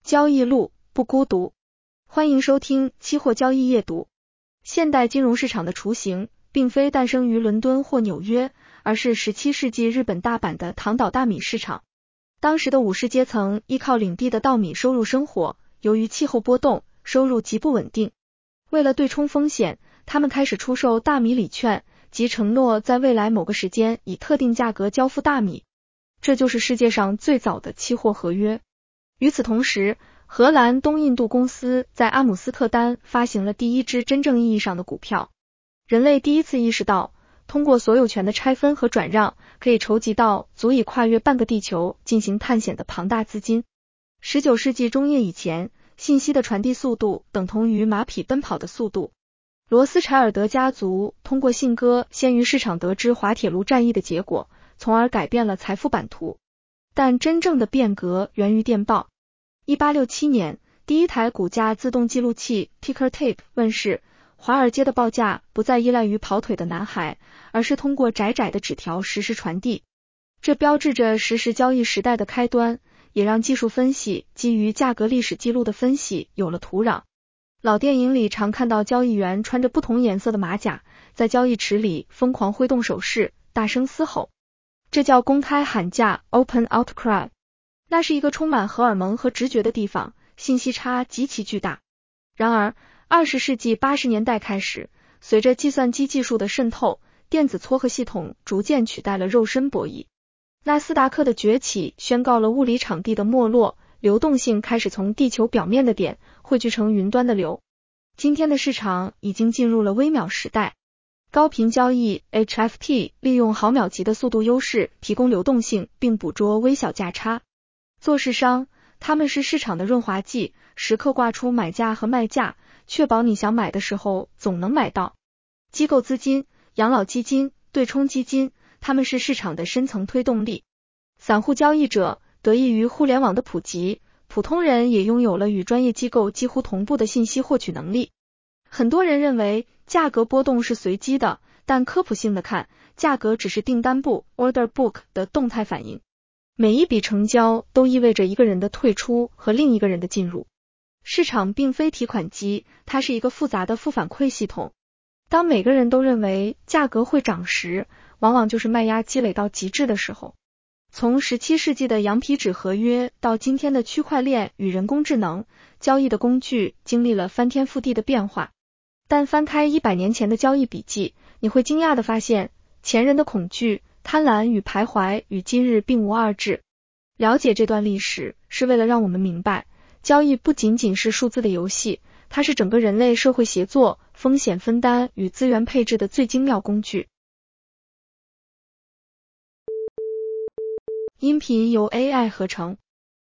交易路不孤独，欢迎收听期货交易夜读。现代金融市场的雏形并非诞生于伦敦或纽约，而是17世纪日本大阪的唐岛大米市场。当时的武士阶层依靠领地的稻米收入生活，由于气候波动，收入极不稳定。为了对冲风险，他们开始出售大米礼券，即承诺在未来某个时间以特定价格交付大米。这就是世界上最早的期货合约。与此同时，荷兰东印度公司在阿姆斯特丹发行了第一支真正意义上的股票。人类第一次意识到，通过所有权的拆分和转让，可以筹集到足以跨越半个地球进行探险的庞大资金。19世纪中叶以前，信息的传递速度等同于马匹奔跑的速度。罗斯柴尔德家族通过信鸽先于市场得知滑铁卢战役的结果，从而改变了财富版图。但真正的变革源于电报。1867年，第一台股价自动记录器 Ticker Tape 问世，华尔街的报价不再依赖于跑腿的男孩，而是通过窄窄的纸条实时传递。这标志着实时交易时代的开端，也让技术分析基于价格历史记录的分析有了土壤。老电影里常看到交易员穿着不同颜色的马甲，在交易池里疯狂挥动手势，大声嘶吼。这叫公开喊价 Open Outcry。 那是一个充满荷尔蒙和直觉的地方，信息差极其巨大。然而20世纪80年代开始，随着计算机技术的渗透，电子撮合系统逐渐取代了肉身博弈。纳斯达克的崛起宣告了物理场地的没落，流动性开始从地球表面的点汇聚成云端的流。今天的市场已经进入了微秒时代。高频交易 HFT 利用毫秒级的速度优势提供流动性，并捕捉微小价差。做市商，他们是市场的润滑剂，时刻挂出买价和卖价，确保你想买的时候总能买到。机构资金、养老基金、对冲基金，他们是市场的深层推动力。散户交易者，得益于互联网的普及，普通人也拥有了与专业机构几乎同步的信息获取能力。很多人认为价格波动是随机的，但科普性的看，价格只是订单簿 Order Book 的动态反应。每一笔成交都意味着一个人的退出和另一个人的进入。市场并非提款机，它是一个复杂的负反馈系统。当每个人都认为价格会涨时，往往就是卖压积累到极致的时候。从17世纪的羊皮纸合约到今天的区块链与人工智能，交易的工具经历了翻天覆地的变化。但翻开100年前的交易笔记，你会惊讶地发现，前人的恐惧、贪婪与徘徊与今日并无二致。了解这段历史，是为了让我们明白，交易不仅仅是数字的游戏，它是整个人类社会协作、风险分担与资源配置的最精妙工具。音频由 AI 合成。